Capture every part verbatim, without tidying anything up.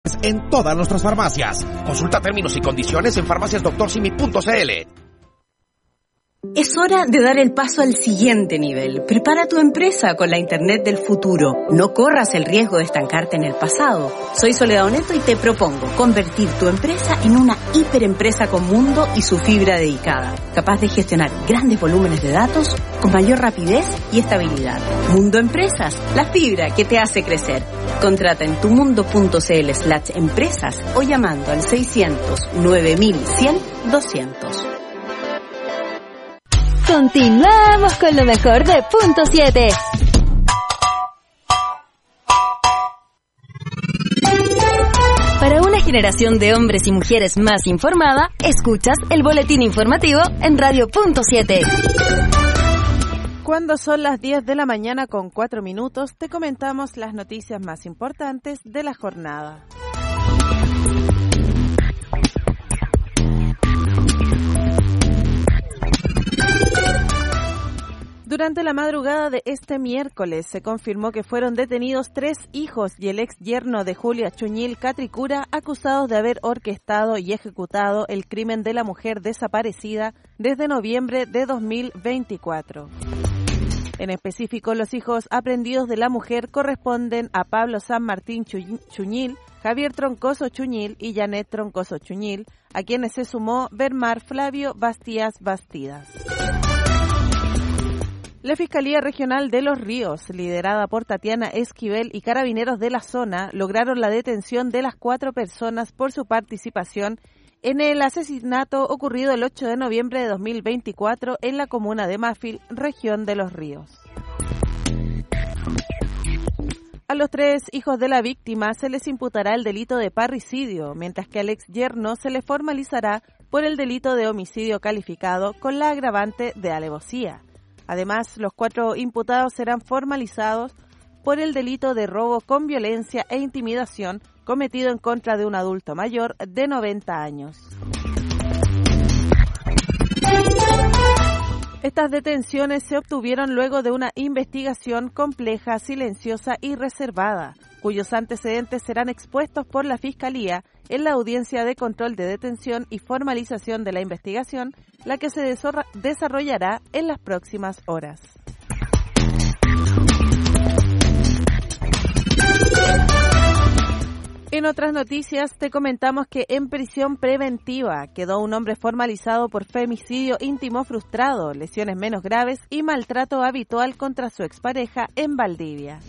en todas nuestras farmacias. Consulta términos y condiciones en farmacias doctor simi punto c l. Es hora de dar el paso al siguiente nivel. Prepara tu empresa con la Internet del futuro. No corras el riesgo de estancarte en el pasado. Soy Soledad Oneto y te propongo convertir tu empresa en una hiperempresa con mundo y su fibra dedicada, capaz de gestionar grandes volúmenes de datos con mayor rapidez y estabilidad. Mundo Empresas, la fibra que te hace crecer. Contrata en tumundo.cl slash empresas o llamando al seiscientos nueve mil cien doscientos. Continuamos con lo mejor de Punto siete. Para una generación de hombres y mujeres más informada, escuchas el boletín informativo en Radio Punto siete. Cuando son las diez de la mañana con cuatro minutos, te comentamos las noticias más importantes de la jornada. Durante la madrugada de este miércoles se confirmó que fueron detenidos tres hijos y el ex yerno de Julia Chuñil Catricura, acusados de haber orquestado y ejecutado el crimen de la mujer desaparecida desde noviembre de dos mil veinticuatro. En específico, los hijos aprehendidos de la mujer corresponden a Pablo San Martín Chuñil, Javier Troncoso Chuñil y Janet Troncoso Chuñil, a quienes se sumó Bermar Flavio Bastías Bastidas. La Fiscalía Regional de Los Ríos, liderada por Tatiana Esquivel y carabineros de la zona, lograron la detención de las cuatro personas por su participación en el asesinato ocurrido el ocho de noviembre de dos mil veinticuatro en la comuna de Mafil, región de Los Ríos. A los tres hijos de la víctima se les imputará el delito de parricidio, mientras que al ex yerno se le formalizará por el delito de homicidio calificado con la agravante de alevosía. Además, los cuatro imputados serán formalizados por el delito de robo con violencia e intimidación cometido en contra de un adulto mayor de noventa años. Estas detenciones se obtuvieron luego de una investigación compleja, silenciosa y reservada, cuyos antecedentes serán expuestos por la Fiscalía en la audiencia de control de detención y formalización de la investigación, la que se desarrollará en las próximas horas. En otras noticias te comentamos que en prisión preventiva quedó un hombre formalizado por femicidio íntimo frustrado, lesiones menos graves y maltrato habitual contra su expareja en Valdivia.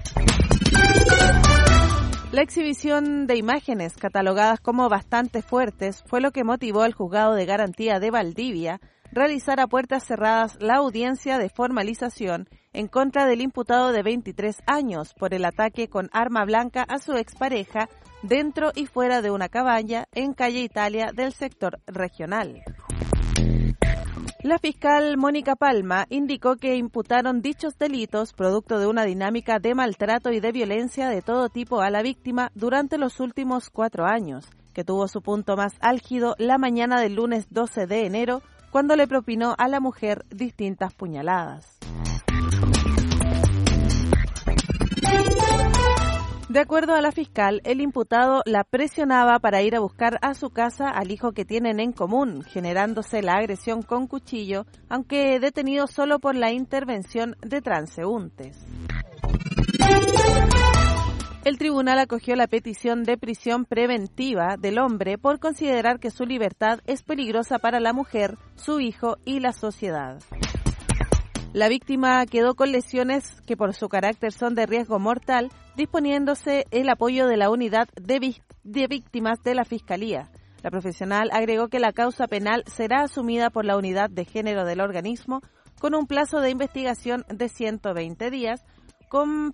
La exhibición de imágenes catalogadas como bastante fuertes fue lo que motivó al Juzgado de Garantía de Valdivia realizar a puertas cerradas la audiencia de formalización en contra del imputado de veintitrés años por el ataque con arma blanca a su expareja dentro y fuera de una cabaña en calle Italia del sector regional. La fiscal Mónica Palma indicó que imputaron dichos delitos producto de una dinámica de maltrato y de violencia de todo tipo a la víctima durante los últimos cuatro años, que tuvo su punto más álgido la mañana del lunes doce de enero, cuando le propinó a la mujer distintas puñaladas. De acuerdo a la fiscal, el imputado la presionaba para ir a buscar a su casa al hijo que tienen en común, generándose la agresión con cuchillo, aunque detenido solo por la intervención de transeúntes. El tribunal acogió la petición de prisión preventiva del hombre por considerar que su libertad es peligrosa para la mujer, su hijo y la sociedad. La víctima quedó con lesiones que por su carácter son de riesgo mortal, disponiéndose el apoyo de la unidad de, vi- de víctimas de la Fiscalía. La profesional agregó que la causa penal será asumida por la unidad de género del organismo con un plazo de investigación de ciento veinte días, con